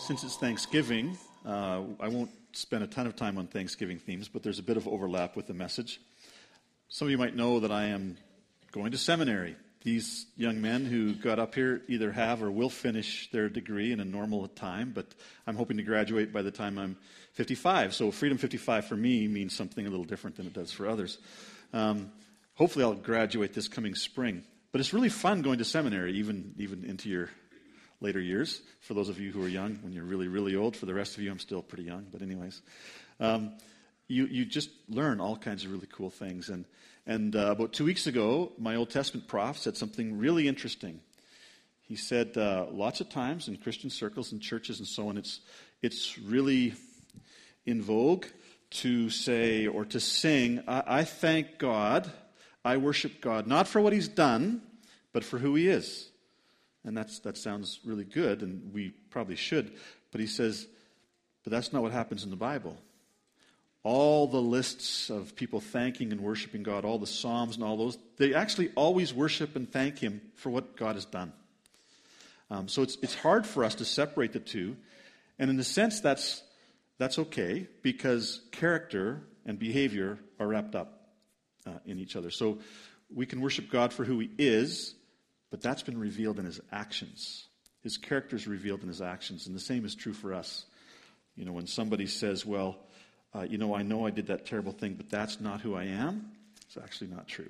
Since it's Thanksgiving, I won't spend a ton of time on Thanksgiving themes, but there's a bit of overlap with the message. Some of you might know that I am going to seminary. These young men who got up here either have or will finish their degree in a normal time, but I'm hoping to graduate by the time I'm 55. So Freedom 55 for me means something a little different than it does for others. Hopefully I'll graduate this coming spring. But it's really fun going to seminary, even into your later years. For those of you who are young, when you're really, really old. For the rest of you, I'm still pretty young. But anyways, you just learn all kinds of really cool things. And about 2 weeks ago, my Old Testament prof said something really interesting. He said lots of times in Christian circles and churches and so on, it's really in vogue to say or to sing, I thank God, I worship God, not for what he's done, but for who he is. And that sounds really good, and we probably should. But he says, but that's not what happens in the Bible. All the lists of people thanking and worshiping God, all the Psalms and all those, they actually always worship and thank him for what God has done. So it's hard for us to separate the two. And in a sense, that's okay, because character and behavior are wrapped up in each other. So we can worship God for who he is, but that's been revealed in his actions. His character is revealed in his actions, and the same is true for us. You know, when somebody says, well, I know I did that terrible thing, but that's not who I am, it's actually not true.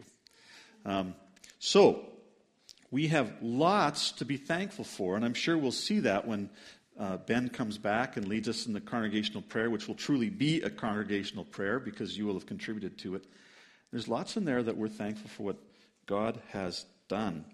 So, we have lots to be thankful for, and I'm sure we'll see that when Ben comes back and leads us in the congregational prayer, which will truly be a congregational prayer because you will have contributed to it. There's lots in there that we're thankful for what God has done.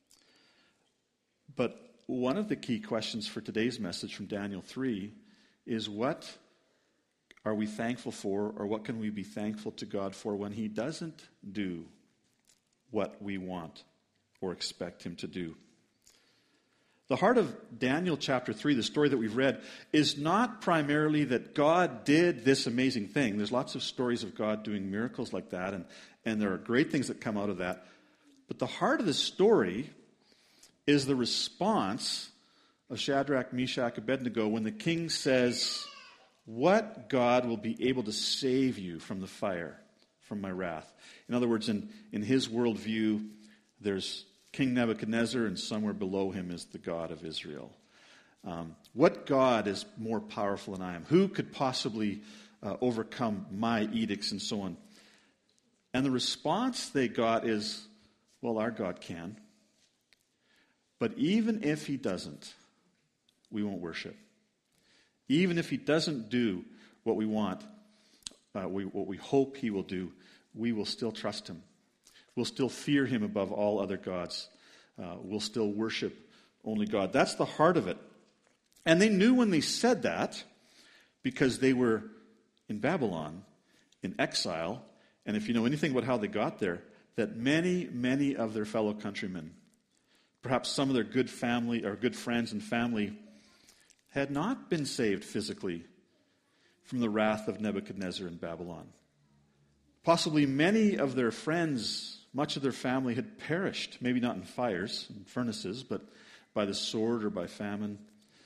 But one of the key questions for today's message from Daniel 3 is, what are we thankful for, or what can we be thankful to God for when he doesn't do what we want or expect him to do? The heart of Daniel chapter 3, the story that we've read, is not primarily that God did this amazing thing. There's lots of stories of God doing miracles like that, and there are great things that come out of that. But the heart of the story is the response of Shadrach, Meshach, Abednego when the king says, what God will be able to save you from the fire, from my wrath? In other words, in his worldview, there's King Nebuchadnezzar, and somewhere below him is the God of Israel. What God is more powerful than I am? Who could possibly overcome my edicts and so on? And the response they got is, well, our God can. But even if he doesn't, we won't worship. Even if he doesn't do what we want, what we hope he will do, we will still trust him. We'll still fear him above all other gods. We'll still worship only God. That's the heart of it. And they knew when they said that, because they were in Babylon, in exile, and if you know anything about how they got there, that many, many of their fellow countrymen, perhaps some of their good family or good friends and family, had not been saved physically from the wrath of Nebuchadnezzar in Babylon. Possibly many of their friends, much of their family had perished, maybe not in fires and furnaces, but by the sword or by famine.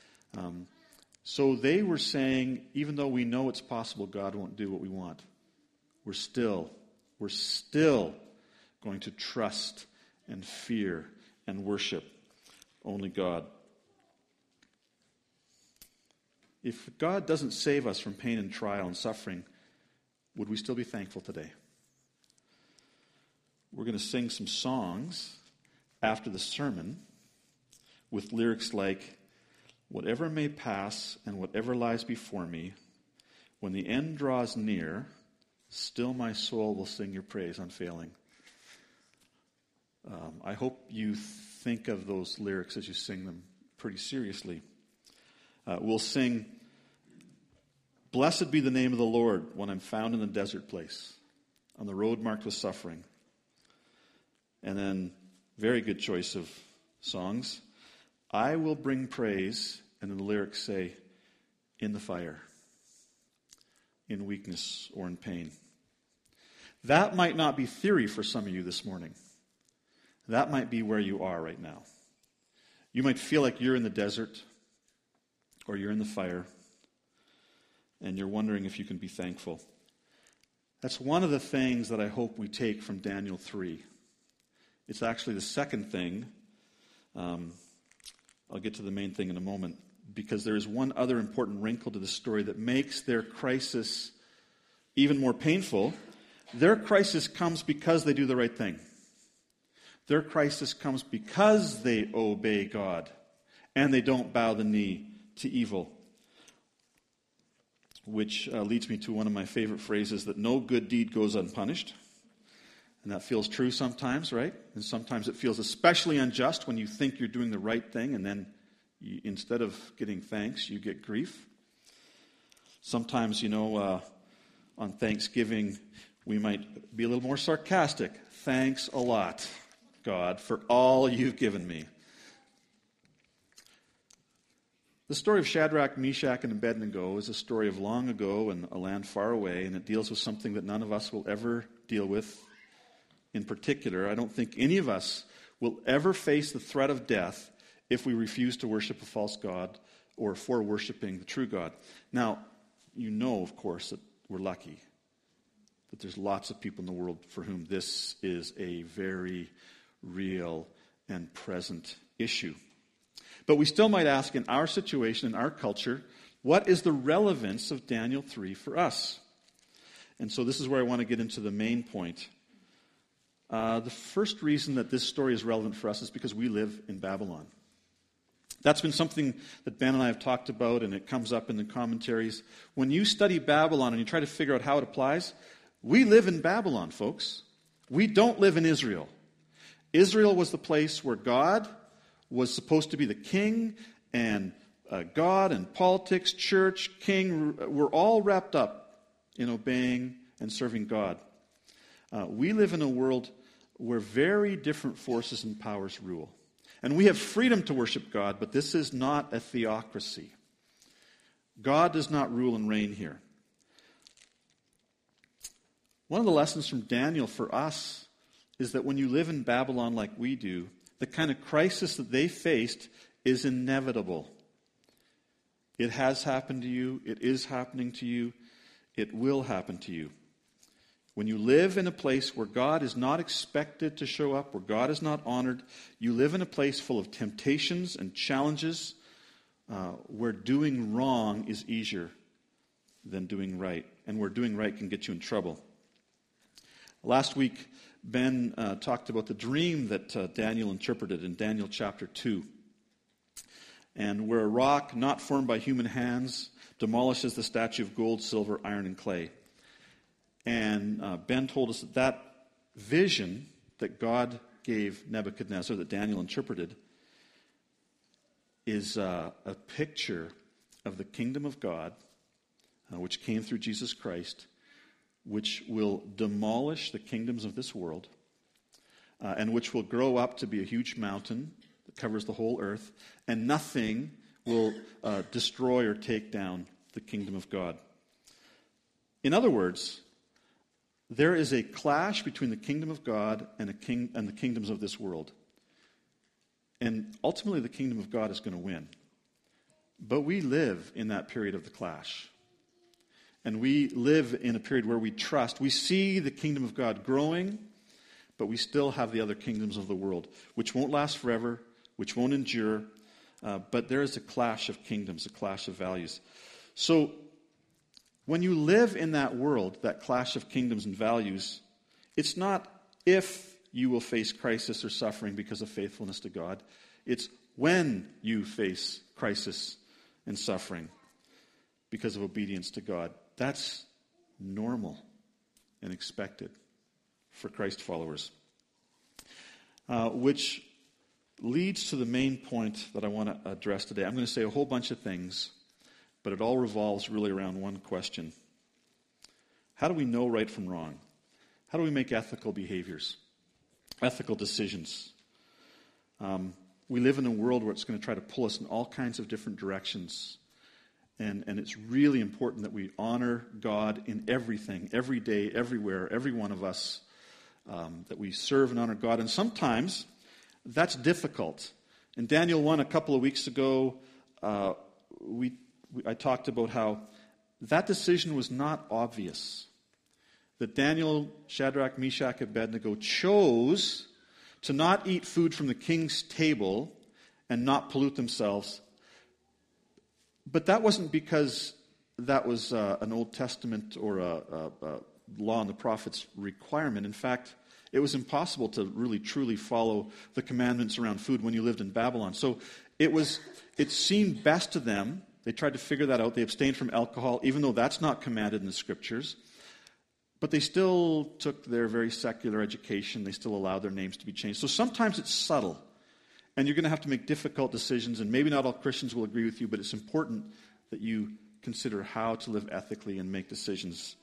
So they were saying, even though we know it's possible God won't do what we want, we're still going to trust and fear and worship only God. If God doesn't save us from pain and trial and suffering, would we still be thankful today? We're going to sing some songs after the sermon with lyrics like, whatever may pass and whatever lies before me, when the end draws near, still my soul will sing your praise unfailing. I hope you think of those lyrics as you sing them pretty seriously. We'll sing, blessed be the name of the Lord when I'm found in the desert place, on the road marked with suffering. And then, very good choice of songs, I will bring praise, and then the lyrics say, in the fire, in weakness or in pain. That might not be theory for some of you this morning. That might be where you are right now. You might feel like you're in the desert, or you're in the fire, and you're wondering if you can be thankful. That's one of the things that I hope we take from Daniel 3. It's actually the second thing. I'll get to the main thing in a moment, because there is one other important wrinkle to the story that makes their crisis even more painful. Their crisis comes because they do the right thing. Their crisis comes because they obey God and they don't bow the knee to evil. Which leads me to one of my favorite phrases, that no good deed goes unpunished. And that feels true sometimes, right? And sometimes it feels especially unjust when you think you're doing the right thing and then instead of getting thanks, you get grief. Sometimes, on Thanksgiving, we might be a little more sarcastic. Thanks a lot, God, for all you've given me. The story of Shadrach, Meshach, and Abednego is a story of long ago and a land far away, and it deals with something that none of us will ever deal with in particular. I don't think any of us will ever face the threat of death if we refuse to worship a false god or for worshiping the true God. Now, of course, that we're lucky, that there's lots of people in the world for whom this is a very real and present issue. But we still might ask, in our situation, in our culture, what is the relevance of Daniel 3 for us? And so this is where I want to get into the main point. The first reason that this story is relevant for us is because we live in Babylon. That's been something that Ben and I have talked about, and it comes up in the commentaries. When you study Babylon and you try to figure out how it applies, we live in Babylon, folks. We don't live in Israel. Israel was the place where God was supposed to be the king, and God and politics, church, king, were all wrapped up in obeying and serving God. We live in a world where very different forces and powers rule. And we have freedom to worship God, but this is not a theocracy. God does not rule and reign here. One of the lessons from Daniel for us is that when you live in Babylon like we do, the kind of crisis that they faced is inevitable. It has happened to you. It is happening to you. It will happen to you. When you live in a place where God is not expected to show up, where God is not honored, you live in a place full of temptations and challenges, where doing wrong is easier than doing right, and where doing right can get you in trouble. Last week, Ben talked about the dream that Daniel interpreted in Daniel chapter 2, and where a rock not formed by human hands demolishes the statue of gold, silver, iron, and clay. And Ben told us that vision that God gave Nebuchadnezzar, that Daniel interpreted, is a picture of the kingdom of God, which came through Jesus Christ, which will demolish the kingdoms of this world, and which will grow up to be a huge mountain that covers the whole earth, and nothing will destroy or take down the kingdom of God. In other words, there is a clash between the kingdom of God and the kingdoms of this world. And ultimately the kingdom of God is going to win. But we live in that period of the clash. And we live in a period where we trust. We see the kingdom of God growing, but we still have the other kingdoms of the world, which won't last forever, which won't endure. But there is a clash of kingdoms, a clash of values. So when you live in that world, that clash of kingdoms and values, it's not if you will face crisis or suffering because of faithfulness to God. It's when you face crisis and suffering because of obedience to God. That's normal and expected for Christ followers. Which leads to the main point that I want to address today. I'm going to say a whole bunch of things, but it all revolves really around one question. How do we know right from wrong? How do we make ethical behaviors, ethical decisions? We live in a world where it's going to try to pull us in all kinds of different directions. And it's really important that we honor God in everything, every day, everywhere, every one of us, that we serve and honor God. And sometimes that's difficult. In Daniel 1 a couple of weeks ago, I talked about how that decision was not obvious. That Daniel, Shadrach, Meshach, Abednego chose to not eat food from the king's table and not pollute themselves. But that wasn't because that was an Old Testament or a law and the prophets requirement. In fact, it was impossible to really truly follow the commandments around food when you lived in Babylon. So it seemed best to them. They tried to figure that out. They abstained from alcohol, even though that's not commanded in the scriptures. But they still took their very secular education. They still allowed their names to be changed. So sometimes it's subtle. And you're going to have to make difficult decisions. And maybe not all Christians will agree with you, but it's important that you consider how to live ethically and make decisions.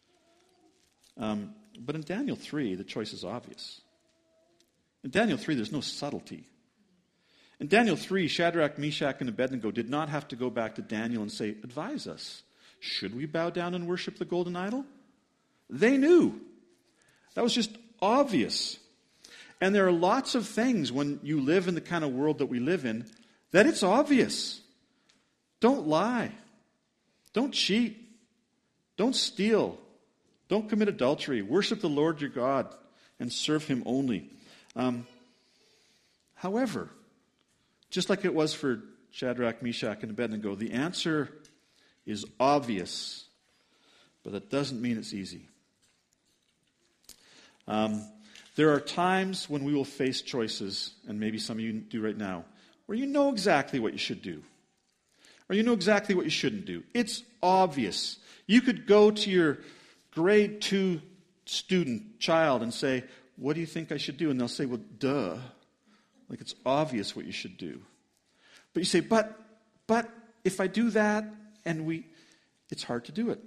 But in Daniel 3, the choice is obvious. In Daniel 3, there's no subtlety. In Daniel 3, Shadrach, Meshach, and Abednego did not have to go back to Daniel and say, advise us. Should we bow down and worship the golden idol? They knew. That was just obvious. And there are lots of things when you live in the kind of world that we live in that it's obvious. Don't lie. Don't cheat. Don't steal. Don't commit adultery. Worship the Lord your God and serve him only. However, just like it was for Shadrach, Meshach, and Abednego, the answer is obvious, but that doesn't mean it's easy. There are times when we will face choices, and maybe some of you do right now, where you know exactly what you should do, or you know exactly what you shouldn't do. It's obvious. You could go to your grade 2 child and say, what do you think I should do? And they'll say, well, duh. Like it's obvious what you should do. But you say, but if I do that, it's hard to do it.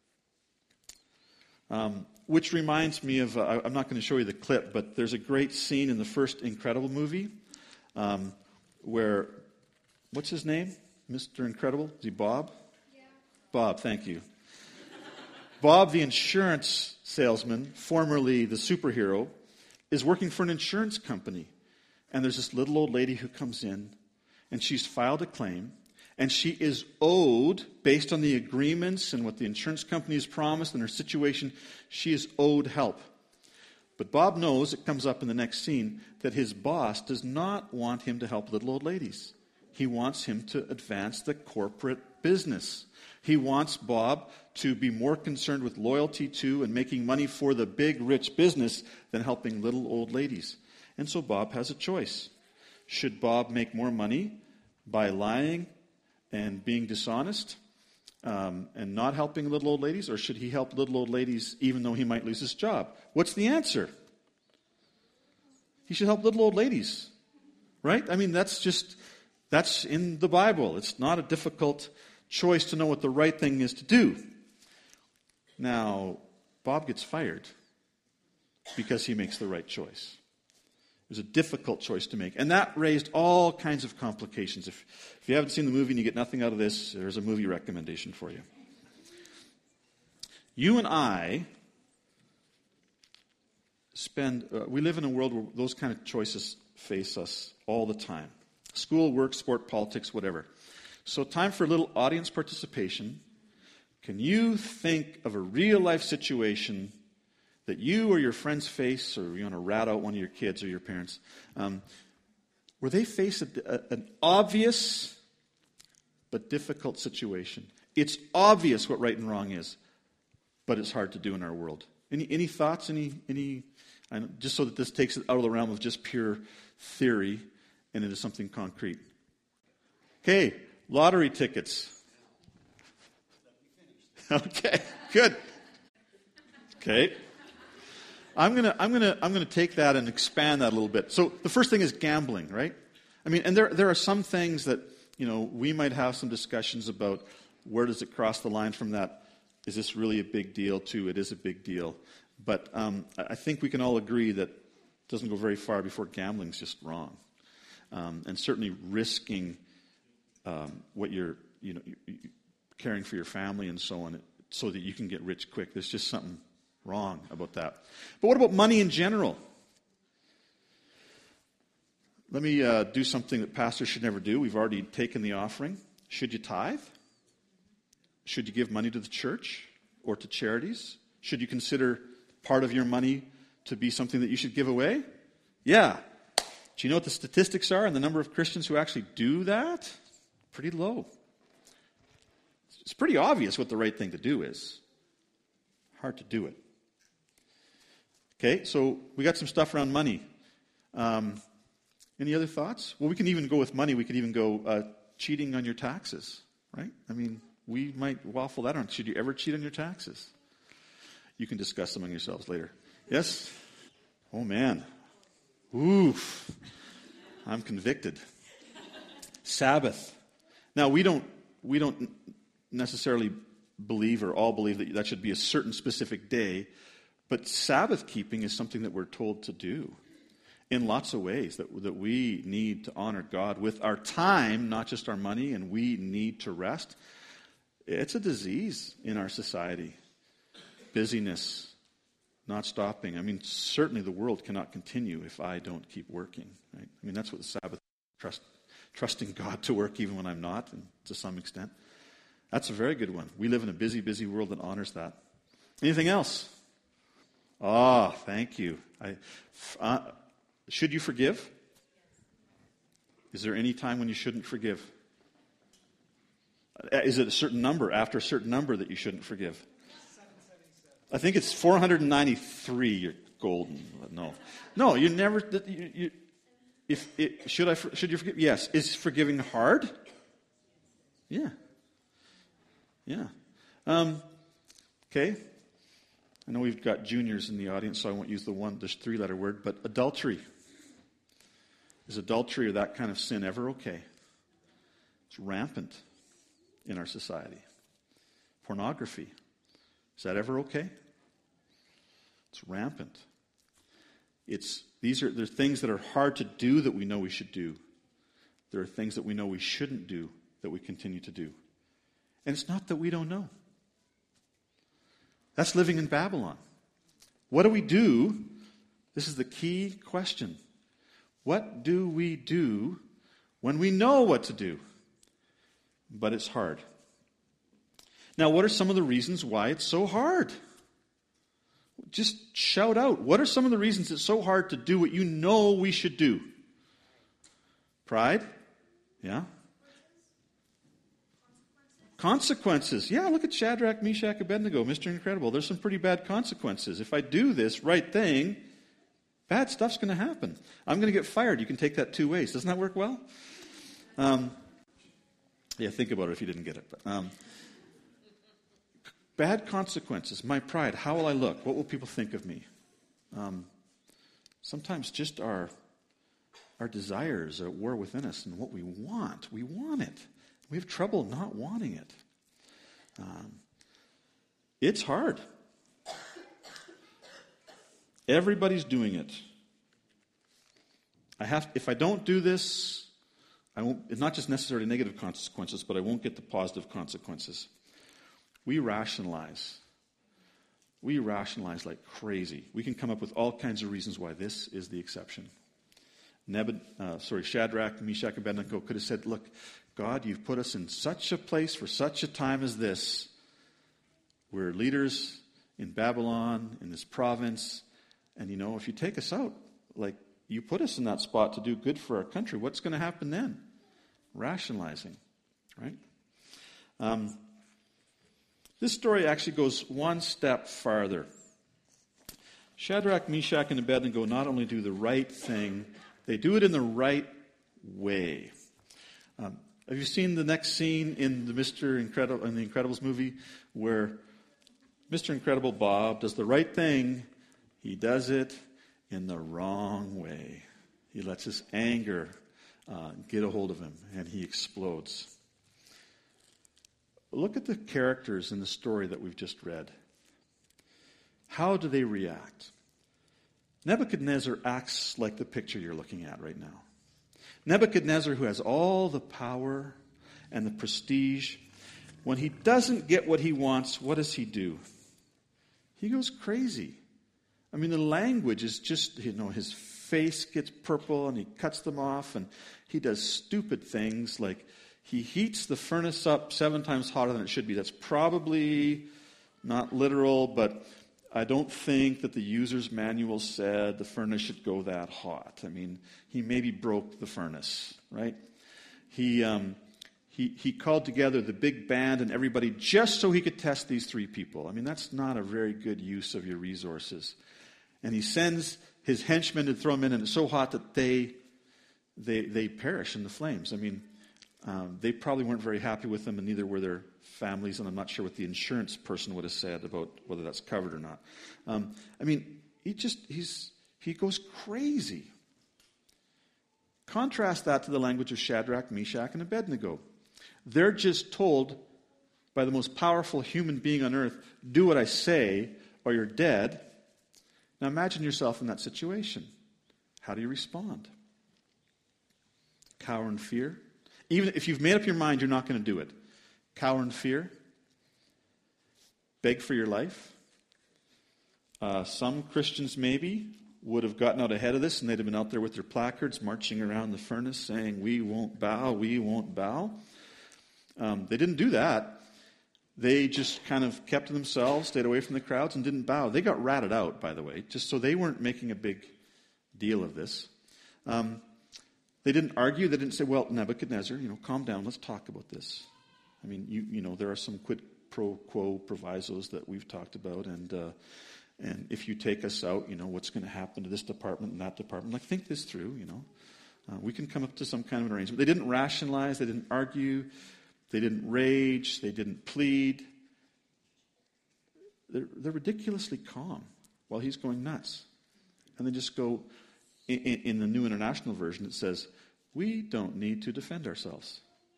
Which reminds me of, I'm not going to show you the clip, but there's a great scene in the first Incredible movie where, what's his name? Mr. Incredible? Is he Bob? Yeah. Bob, thank you. Bob, the insurance salesman, formerly the superhero, is working for an insurance company. And there's this little old lady who comes in, and she's filed a claim, and she is owed, based on the agreements and what the insurance company has promised and her situation, she is owed help. But Bob knows, it comes up in the next scene, that his boss does not want him to help little old ladies. He wants him to advance the corporate business. He wants Bob to be more concerned with loyalty to and making money for the big, rich business than helping little old ladies. And so Bob has a choice. Should Bob make more money by lying and being dishonest and not helping little old ladies? Or should he help little old ladies even though he might lose his job? What's the answer? He should help little old ladies. Right? I mean, that's in the Bible. It's not a difficult choice to know what the right thing is to do. Now, Bob gets fired because he makes the right choice. It was a difficult choice to make. And that raised all kinds of complications. If you haven't seen the movie and you get nothing out of this, there's a movie recommendation for you. You and I we live in a world where those kind of choices face us all the time. School, work, sport, politics, whatever. So time for a little audience participation. Can you think of a real-life situation that you or your friends face, or you want to rat out one of your kids or your parents, where they face an obvious but difficult situation? It's obvious what right and wrong is, but it's hard to do in our world. Any thoughts? Just so that this takes it out of the realm of just pure theory and into something concrete. Okay, lottery tickets. Okay, good. Okay. I'm gonna take that and expand that a little bit. So the first thing is gambling, right? I mean, and there are some things that, we might have some discussions about where does it cross the line from that, is this really a big deal, to it is a big deal. But I think we can all agree that it doesn't go very far before gambling's just wrong. And certainly risking what you're caring for your family and so on, so that you can get rich quick. There's just something wrong about that. But what about money in general? Let me do something that pastors should never do. We've already taken the offering. Should you tithe? Should you give money to the church or to charities? Should you consider part of your money to be something that you should give away? Yeah. Do you know what the statistics are and the number of Christians who actually do that? Pretty low. It's pretty obvious what the right thing to do is. Hard to do it. Okay, so we got some stuff around money. Any other thoughts? Well, we can even go with money. We could even go cheating on your taxes, right? I mean, we might waffle that on. Should you ever cheat on your taxes? You can discuss among yourselves later. Yes? Oh, man. Oof. I'm convicted. Sabbath. Now, we don't necessarily believe or all believe that should be a certain specific day, but Sabbath keeping is something that we're told to do in lots of ways, that we need to honor God with our time, not just our money, and we need to rest. It's a disease in our society. Busyness, not stopping. I mean, certainly the world cannot continue if I don't keep working. Right? I mean, that's what the Sabbath trusting God to work even when I'm not, and to some extent. That's a very good one. We live in a busy, busy world that honors that. Anything else? Thank you. Should you forgive? Is there any time when you shouldn't forgive? Is it a certain number, after a certain number, that you shouldn't forgive? I think it's 493. You're golden. No, you never. Should you forgive? Yes. Is forgiving hard? Yeah. Okay. I know we've got juniors in the audience, so I won't use this 3-letter word, but adultery. Is adultery or that kind of sin ever okay? It's rampant in our society. Pornography. Is that ever okay? It's rampant. There are things that are hard to do that we know we should do. There are things that we know we shouldn't do that we continue to do. And it's not that we don't know. That's living in Babylon. What do we do? This is the key question. What do we do when we know what to do, but it's hard? Now, what are some of the reasons why it's so hard? Just shout out. What are some of the reasons it's so hard to do what you know we should do? Pride? Yeah. Consequences. Yeah, look at Shadrach, Meshach, Abednego, Mr. Incredible. There's some pretty bad consequences. If I do this right thing, bad stuff's going to happen. I'm going to get fired. You can take that 2 ways. Doesn't that work well? Yeah, think about it if you didn't get it. But, bad consequences. My pride. How will I look? What will people think of me? Sometimes just our desires are at war within us, and what we want it. We have trouble not wanting it. It's hard. Everybody's doing it. If I don't do this, it's not just necessarily negative consequences, but I won't get the positive consequences. We rationalize. We rationalize like crazy. We can come up with all kinds of reasons why this is the exception. Shadrach, Meshach, Abednego could have said, look, God, you've put us in such a place for such a time as this. We're leaders in Babylon, in this province, and if you take us out, like you put us in that spot to do good for our country, what's going to happen then? Rationalizing, right? This story actually goes one step farther. Shadrach, Meshach, and Abednego not only do the right thing, they do it in the right way. Have you seen the next scene in the Incredibles movie where Mr. Incredible Bob does the right thing? He does it in the wrong way. He lets his anger get a hold of him, and he explodes. Look at the characters in the story that we've just read. How do they react? Nebuchadnezzar acts like the picture you're looking at right now. Nebuchadnezzar, who has all the power and the prestige, when he doesn't get what he wants, what does he do? He goes crazy. I mean, the language is just, his face gets purple and he cuts them off and he does stupid things like he heats the furnace up 7 times hotter than it should be. That's probably not literal, but I don't think that the user's manual said the furnace should go that hot. I mean, he maybe broke the furnace, right? He called together the big band and everybody just so he could test these 3 people. I mean, that's not a very good use of your resources. And he sends his henchmen to throw them in, and it's so hot that they perish in the flames. I mean, they probably weren't very happy with them, and neither were their families, and I'm not sure what the insurance person would have said about whether that's covered or not. I mean, he goes crazy. Contrast that to the language of Shadrach, Meshach, and Abednego. They're just told by the most powerful human being on earth, do what I say or you're dead. Now imagine yourself in that situation. How do you respond? Cower in fear? Even if you've made up your mind you're not going to do it. Cower in fear? Beg for your life? Some Christians maybe would have gotten out ahead of this and they'd have been out there with their placards marching around the furnace saying, we won't bow, we won't bow. They didn't do that. They just kind of kept to themselves, stayed away from the crowds, and didn't bow. They got ratted out, by the way, just so they weren't making a big deal of this. They didn't argue. They didn't say, well, Nebuchadnezzar, calm down, let's talk about this. I mean, you know, there are some quid pro quo provisos that we've talked about, and if you take us out, what's going to happen to this department and that department? Like, think this through, We can come up to some kind of an arrangement. They didn't rationalize. They didn't argue. They didn't rage. They didn't plead. They're ridiculously calm while he's going nuts. And they just go, in the New International Version, it says, we don't need to defend ourselves.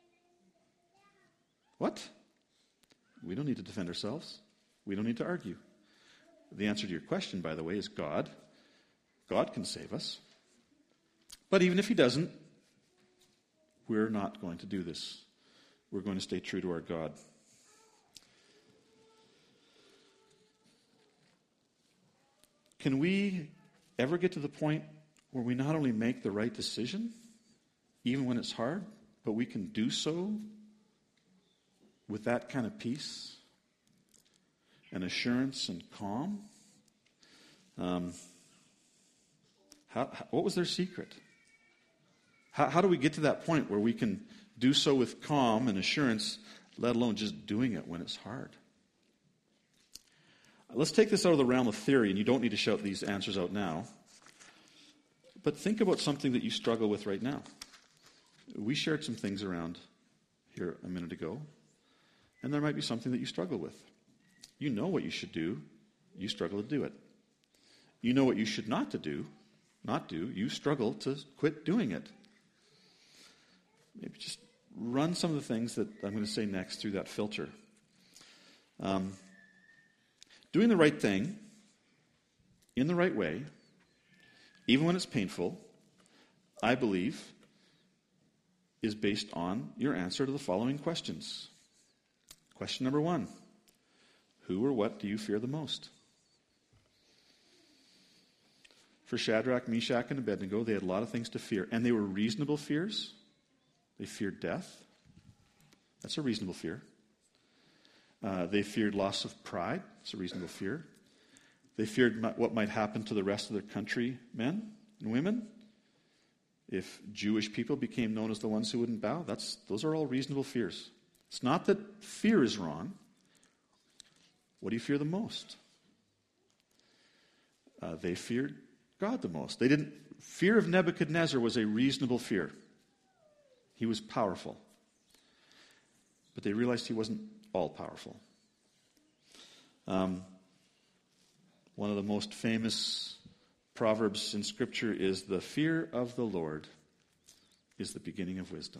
What? We don't need to defend ourselves. We don't need to argue. The answer to your question, by the way, is God. God can save us. But even if he doesn't, we're not going to do this. We're going to stay true to our God. Can we ever get to the point where we not only make the right decision, even when it's hard, but we can do so with that kind of peace and assurance and calm? What was their secret? How do we get to that point where we can do so with calm and assurance, let alone just doing it when it's hard? Let's take this out of the realm of theory, and you don't need to shout these answers out now. But think about something that you struggle with right now. We shared some things around here a minute ago, and there might be something that you struggle with. You know what you should do, you struggle to do it. You know what you should not do, you struggle to quit doing it. Maybe just run some of the things that I'm going to say next through that filter. Doing the right thing, in the right way, even when it's painful, I believe, is based on your answer to the following questions. Question number 1, who or what do you fear the most? For Shadrach, Meshach, and Abednego, they had a lot of things to fear, and they were reasonable fears. They feared death. That's a reasonable fear. They feared loss of pride. It's a reasonable fear. They feared what might happen to the rest of their countrymen and women. If Jewish people became known as the ones who wouldn't bow, those are all reasonable fears. It's not that fear is wrong. What do you fear the most? They feared God the most. Fear of Nebuchadnezzar was a reasonable fear. He was powerful. But they realized he wasn't all-powerful. One of the most famous proverbs in Scripture is, the fear of the Lord is the beginning of wisdom.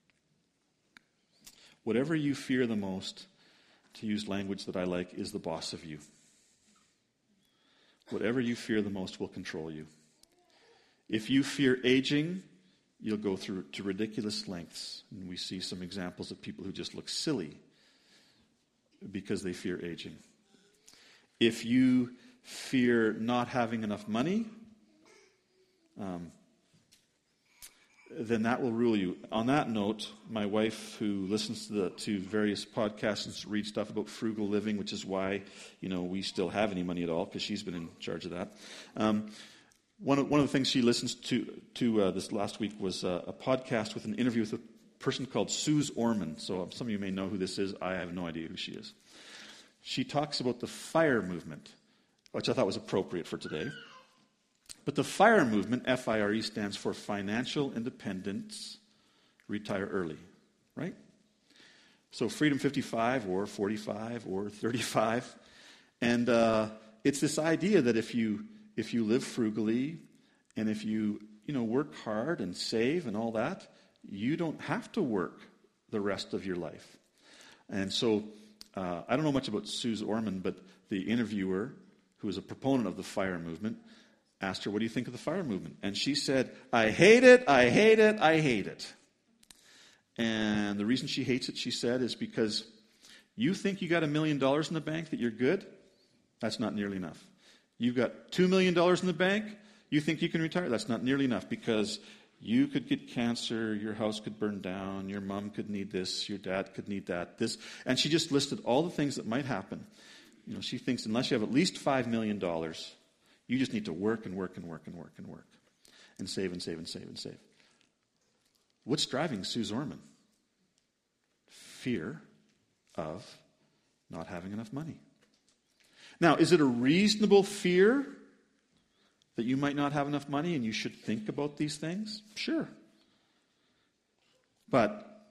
Whatever you fear the most, to use language that I like, is the boss of you. Whatever you fear the most will control you. If you fear aging, you'll go through to ridiculous lengths. And we see some examples of people who just look silly because they fear aging. If you fear not having enough money, then that will rule you. On that note, my wife, who listens to various podcasts and reads stuff about frugal living, which is why we still have any money at all, because she's been in charge of that. One of the things she listens to this last week was a podcast with an interview with a person called Suze Orman. So some of you may know who this is. I have no idea who she is. She talks about the FIRE movement, which I thought was appropriate for today. But the FIRE movement, F-I-R-E, stands for Financial Independence, Retire Early, right? So Freedom 55 or 45 or 35. And it's this idea that if you live frugally and if you work hard and save and all that, you don't have to work the rest of your life. And so I don't know much about Suze Orman, but the interviewer, who is a proponent of the FIRE movement, asked her, what do you think of the FIRE movement? And she said, I hate it, I hate it, I hate it. And the reason she hates it, she said, is because you think you got $1 million in the bank that you're good? That's not nearly enough. You've got $2 million in the bank? You think you can retire? That's not nearly enough, because you could get cancer, your house could burn down, your mom could need this, your dad could need that, this. And she just listed all the things that might happen. She thinks unless you have at least $5 million, you just need to work and work and work and work and work and save and save and save and save. What's driving Suze Orman? Fear of not having enough money. Now, is it a reasonable fear that you might not have enough money and you should think about these things? Sure. But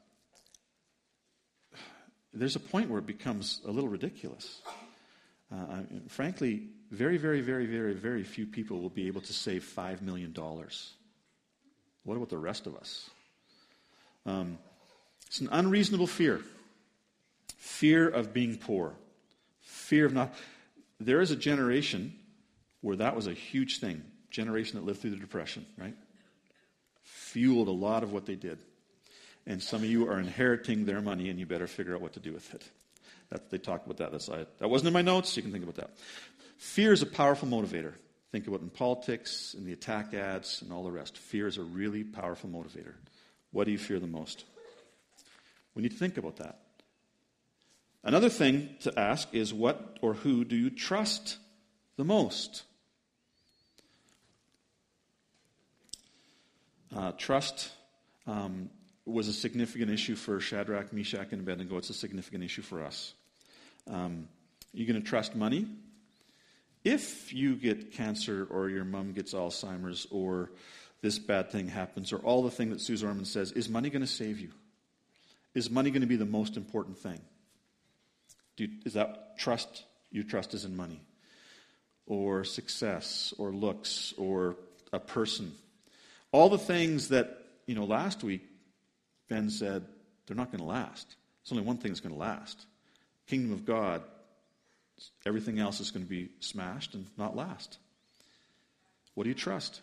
there's a point where it becomes a little ridiculous. Frankly, very, very, very, very, very few people will be able to save $5 million. What about the rest of us? It's an unreasonable fear. Fear of being poor. Fear of not... There is a generation where that was a huge thing. Generation that lived through the Depression, right? Fueled a lot of what they did. And some of you are inheriting their money, and you better figure out what to do with it. They talk about that. That wasn't in my notes. You can think about that. Fear is a powerful motivator. Think about it in politics, in the attack ads, and all the rest. Fear is a really powerful motivator. What do you fear the most? We need to think about that. Another thing to ask is, what or who do you trust the most? Trust was a significant issue for Shadrach, Meshach, and Abednego. It's a significant issue for us. You're going to trust money? If you get cancer, or your mom gets Alzheimer's, or this bad thing happens, or all the thing that Suze Orman says, is money going to save you? Is money going to be the most important thing? Is that trust? Your trust is in money, or success, or looks, or a person. All the things that, last week, Ben said, they're not going to last. There's only one thing that's going to last. Kingdom of God. Everything else is going to be smashed and not last. What do you trust?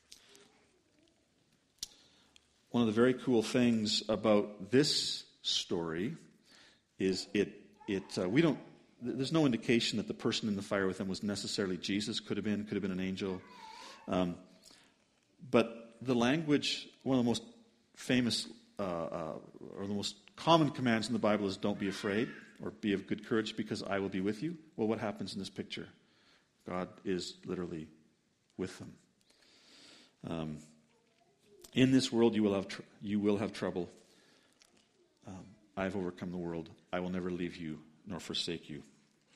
One of the very cool things about this story is there's no indication that the person in the fire with them was necessarily Jesus. Could have been an angel. But the language, one of the most famous or the most common commands in the Bible is, don't be afraid, or be of good courage, because I will be with you. Well, what happens in this picture? God is literally with them. In this world you will have trouble. I have overcome the world. I will never leave you nor forsake you.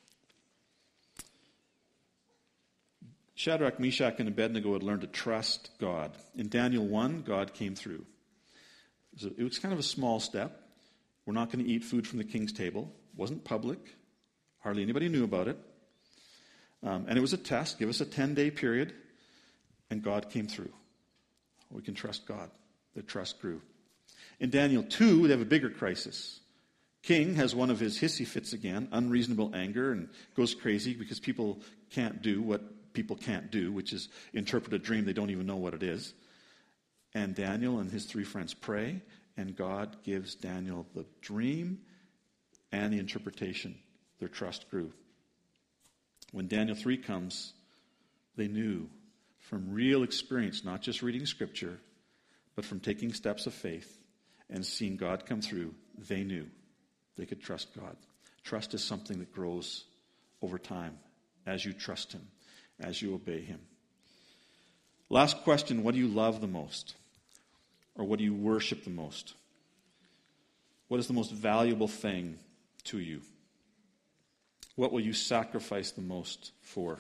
Shadrach, Meshach, and Abednego had learned to trust God. In Daniel 1, God came through. It was kind of a small step. We're not going to eat food from the king's table. It wasn't public. Hardly anybody knew about it. And it was a test. Give us a 10-day period. And God came through. We can trust God. Their trust grew. In Daniel 2, they have a bigger crisis. King has one of his hissy fits again, unreasonable anger, and goes crazy because people can't do what people can't do, which is interpret a dream they don't even know what it is. And Daniel and his 3 friends pray, and God gives Daniel the dream and the interpretation. Their trust grew. When Daniel 3 comes, they knew from real experience, not just reading Scripture, but from taking steps of faith and seeing God come through, they knew they could trust God. Trust is something that grows over time as you trust him, as you obey him. Last question, what do you love the most? Or what do you worship the most? What is the most valuable thing to you? What will you sacrifice the most for?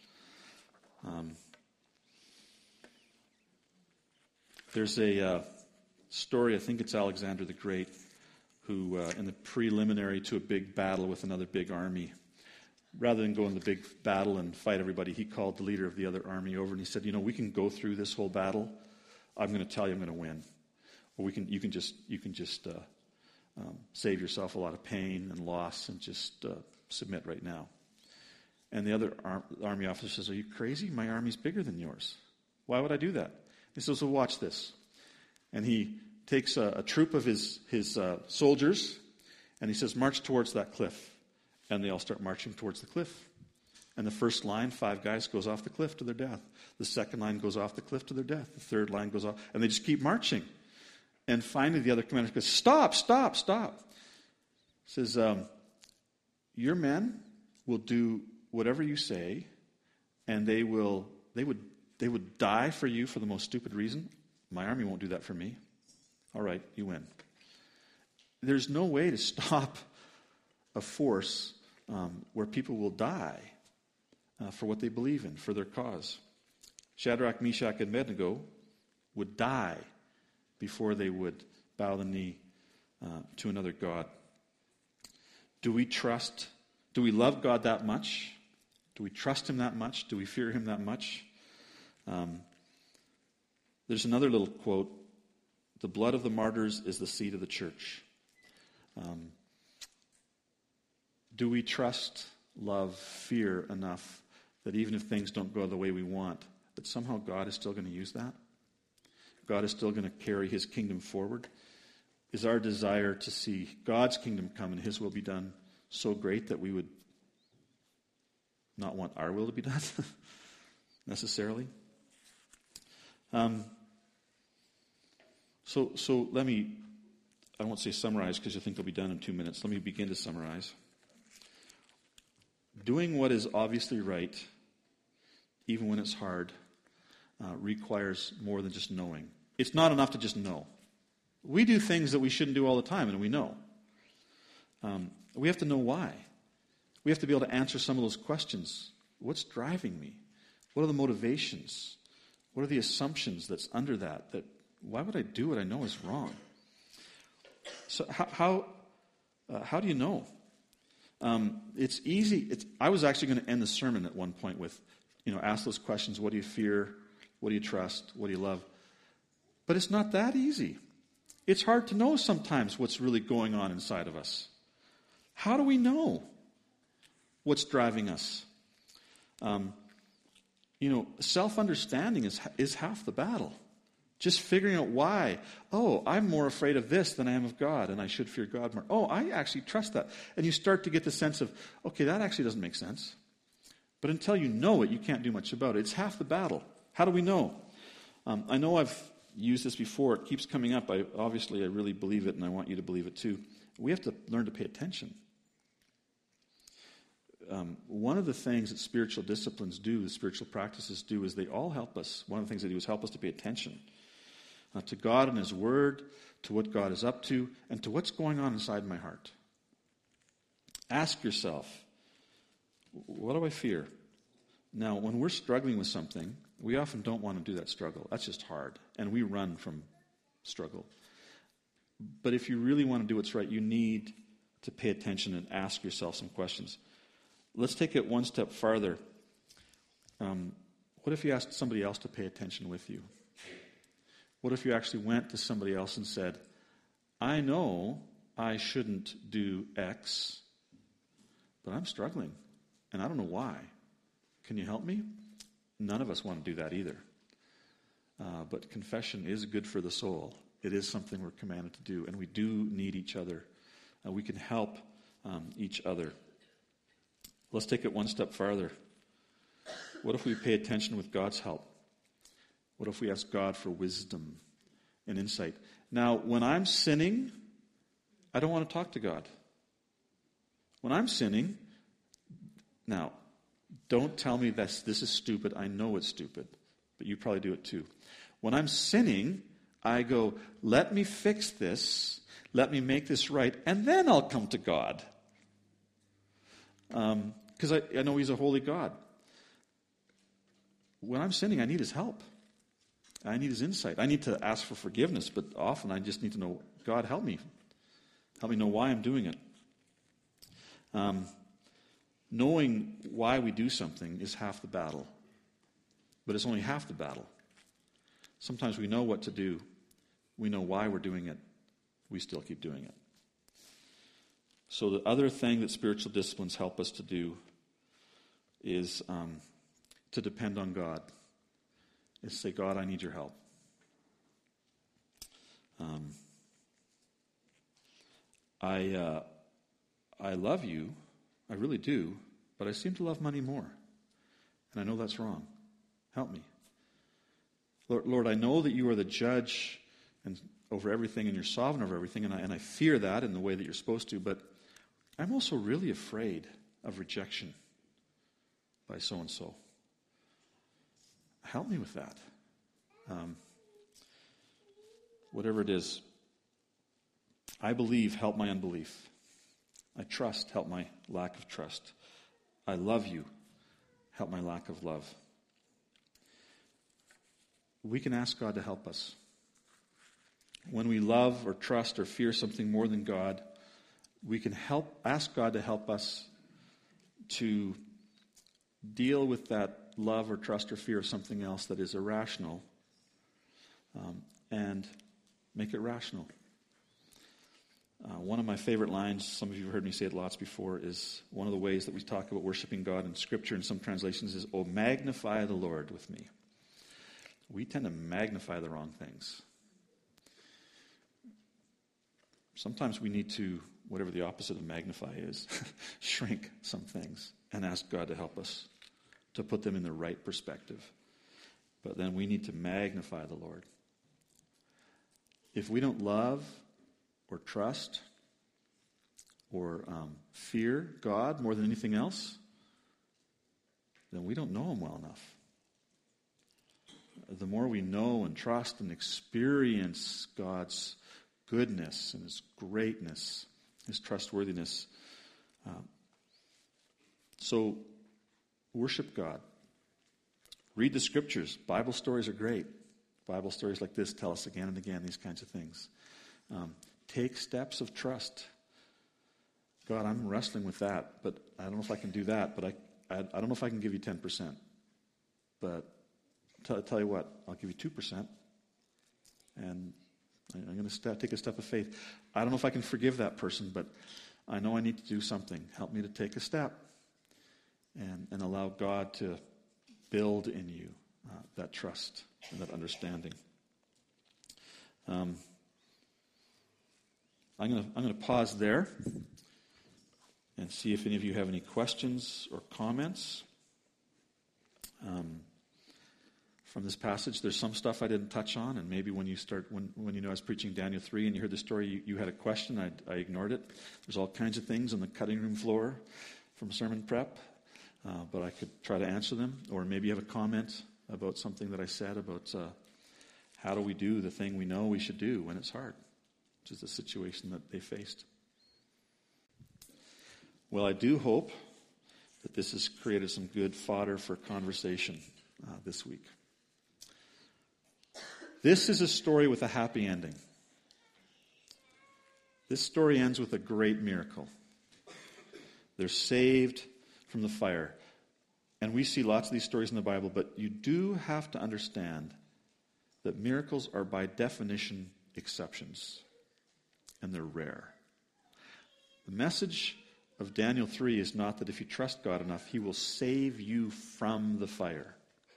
There's a story, I think it's Alexander the Great, who in the preliminary to a big battle with another big army, rather than go in the big battle and fight everybody, he called the leader of the other army over and he said, we can go through this whole battle. I'm going to tell you I'm going to win. Or you can just save yourself a lot of pain and loss and just submit right now. And the other army officer says, are you crazy? My army's bigger than yours. Why would I do that? He says, well, watch this. And he takes a troop of his soldiers and he says, march towards that cliff. And they all start marching towards the cliff. And the first line, 5 guys, goes off the cliff to their death. The second line goes off the cliff to their death. The third line goes off. And they just keep marching. And finally the other commander goes, stop. He says, your men will do whatever you say, and they would die for you for the most stupid reason. My army won't do that for me. All right, you win. There's no way to stop a force where people will die for what they believe in, for their cause. Shadrach, Meshach, and Abednego would die before they would bow the knee to another god. Do we love God that much? Do we trust him that much? Do we fear him that much? There's another little quote. The blood of the martyrs is the seed of the church. Do we trust, love, fear enough that even if things don't go the way we want, that somehow God is still going to use that? God is still going to carry his kingdom forward? Is our desire to see God's kingdom come and his will be done so great that we would not want our will to be done necessarily? So let me, I won't say summarize because you think they'll be done in 2 minutes. Let me begin to summarize. Doing what is obviously right, even when it's hard, requires more than just knowing. It's not enough to just know. We do things that we shouldn't do all the time, and we know. We have to know why. We have to be able to answer some of those questions. What's driving me? What are the motivations? What are the assumptions that's under that? Why would I do what I know is wrong? So how do you know? It's easy. I was actually going to end the sermon at one point with, ask those questions. What do you fear? What do you trust? What do you love? But it's not that easy. It's hard to know sometimes what's really going on inside of us. How do we know what's driving us? Self-understanding is half the battle. Just figuring out why. Oh, I'm more afraid of this than I am of God, and I should fear God more. Oh, I actually trust that. And you start to get the sense of, okay, that actually doesn't make sense. But until you know it, you can't do much about it. It's half the battle. How do we know? I know I've used this before. It keeps coming up. I really believe it, and I want you to believe it too. We have to learn to pay attention. One of the things that spiritual disciplines do, the spiritual practices do, is they all help us. One of the things they do is help us to pay attention to God and his word, to what God is up to, and to what's going on inside my heart. Ask yourself, what do I fear? Now, when we're struggling with something, we often don't want to do that struggle. That's just hard, and we run from struggle. But if you really want to do what's right, you need to pay attention and ask yourself some questions. Let's take it one step farther. What if you asked somebody else to pay attention with you? What if you actually went to somebody else and said, I know I shouldn't do X, but I'm struggling, and I don't know why. Can you help me? None of us want to do that either. But confession is good for the soul. It is something we're commanded to do, and we do need each other. We can help each other. Let's take it one step farther. What if we pay attention with God's help? What if we ask God for wisdom and insight. Now, when I'm sinning, I don't want to talk to God. When I'm sinning, now, don't tell me this is stupid. I know it's stupid, but you probably do it too. When I'm sinning, I go, let me fix this, let me make this right, and then I'll come to God. Because I know He's a holy God. When I'm sinning, I need His help. I need His insight. I need to ask for forgiveness, but often I just need to know, God, help me. Help me know why I'm doing it. Knowing why we do something is half the battle. But it's only half the battle. Sometimes we know what to do. We know why we're doing it. We still keep doing it. So the other thing that spiritual disciplines help us to do is to depend on God. Is say, God, I need your help. I love you. I really do, but I seem to love money more. And I know that's wrong. Help me. Lord, I know that you are the judge and over everything, and you're sovereign over everything, and I fear that in the way that you're supposed to, but I'm also really afraid of rejection by so-and-so. Help me with that. Whatever it is. I believe, help my unbelief. I trust, help my lack of trust. I love you, help my lack of love. We can ask God to help us. When we love or trust or fear something more than God, we can ask God to help us to deal with that love or trust or fear of something else that is irrational and make it rational. One of my favorite lines, some of you have heard me say it lots before, is one of the ways that we talk about worshiping God in Scripture in some translations is, "Oh, magnify the Lord with me." We tend to magnify the wrong things. Sometimes we need to, whatever the opposite of magnify is, shrink some things and ask God to help us to put them in the right perspective. But then we need to magnify the Lord. If we don't love or trust or fear God more than anything else, then we don't know Him well enough. The more we know and trust and experience God's goodness and His greatness, His trustworthiness. So, worship God. Read the Scriptures. Bible stories are great. Bible stories like this tell us again and again these kinds of things. Take steps of trust. God, I'm wrestling with that, but I don't know if I can do that, but I don't know if I can give you 10%. But I'll tell you what, I'll give you 2%, and I'm going to take a step of faith. I don't know if I can forgive that person, but I know I need to do something. Help me to take a step and allow God to build in you that trust and that understanding. I'm going to pause there and see if any of you have any questions or comments. From this passage, there's some stuff I didn't touch on, and maybe when I was preaching Daniel 3 and you heard the story, you had a question, I ignored it. There's all kinds of things on the cutting room floor from sermon prep, but I could try to answer them. Or maybe you have a comment about something that I said about how do we do the thing we know we should do when it's hard, which is the situation that they faced. Well, I do hope that this has created some good fodder for conversation this week. This is a story with a happy ending. This story ends with a great miracle. They're saved from the fire. And we see lots of these stories in the Bible, but you do have to understand that miracles are by definition exceptions, and they're rare. The message of Daniel 3 is not that if you trust God enough, He will save you from the fire.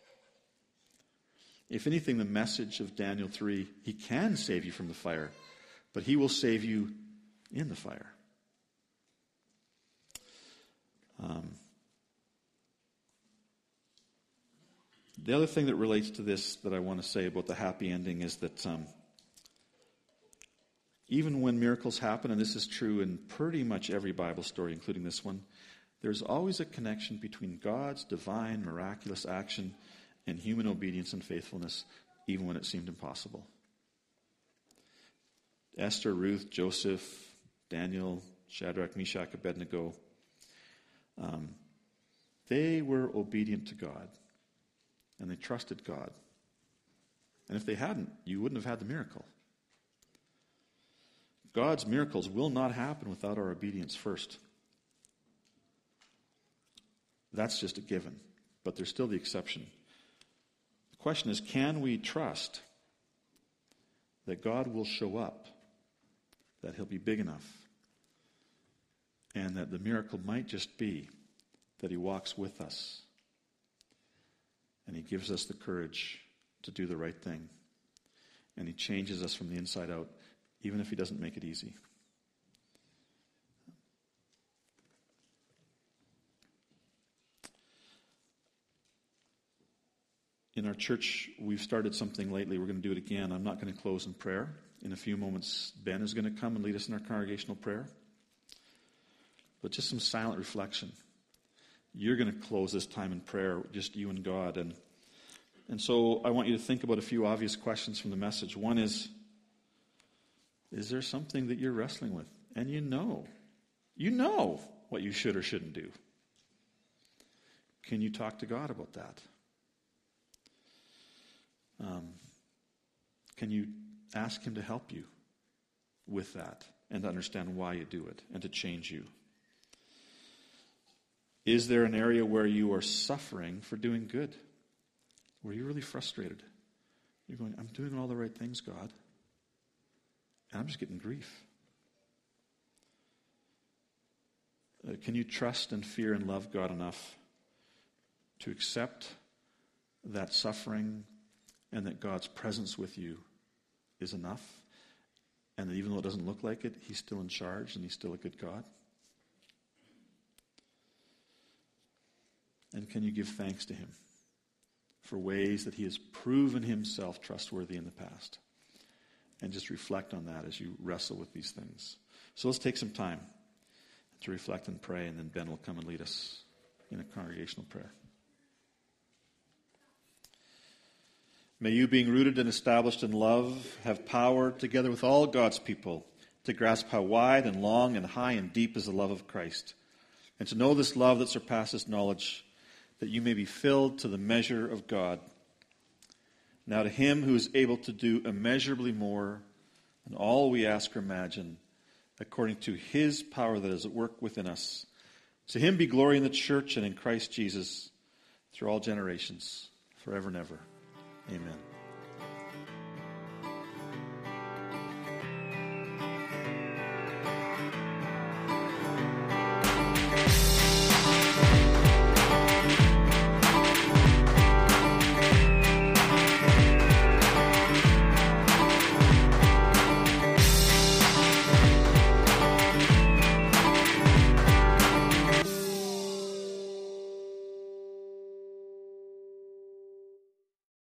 If anything, the message of Daniel 3, He can save you from the fire, but He will save you in the fire. The other thing that relates to this that I want to say about the happy ending is that even when miracles happen, and this is true in pretty much every Bible story, including this one, there's always a connection between God's divine, miraculous action and human obedience and faithfulness, even when it seemed impossible. Esther, Ruth, Joseph, Daniel, Shadrach, Meshach, Abednego, they were obedient to God, and they trusted God. And if they hadn't, you wouldn't have had the miracle. God's miracles will not happen without our obedience first. That's just a given, but there's still the exception. The question is, can we trust that God will show up, that he'll be big enough, and that the miracle might just be that he walks with us and he gives us the courage to do the right thing, and he changes us from the inside out, even if he doesn't make it easy. In our church, we've started something lately. We're going to do it again. I'm not going to close in prayer. In a few moments, Ben is going to come and lead us in our congregational prayer. But just some silent reflection. You're going to close this time in prayer, just you and God. And so I want you to think about a few obvious questions from the message. One is there something that you're wrestling with? And you know what you should or shouldn't do. Can you talk to God about that? Can you ask him to help you with that and to understand why you do it and to change you? Is there an area where you are suffering for doing good? Where you're really frustrated? You're going, I'm doing all the right things, God, and I'm just getting grief. Can you trust and fear and love God enough to accept that suffering and that God's presence with you is enough, and that even though it doesn't look like it, he's still in charge and he's still a good God? And can you give thanks to him for ways that he has proven himself trustworthy in the past? And just reflect on that as you wrestle with these things. So let's take some time to reflect and pray, and then Ben will come and lead us in a congregational prayer. May you, being rooted and established in love, have power, together with all God's people, to grasp how wide and long and high and deep is the love of Christ, and to know this love that surpasses knowledge, that you may be filled to the measure of God. Now to him who is able to do immeasurably more than all we ask or imagine, according to his power that is at work within us, to him be glory in the church and in Christ Jesus through all generations, forever and ever. Amen.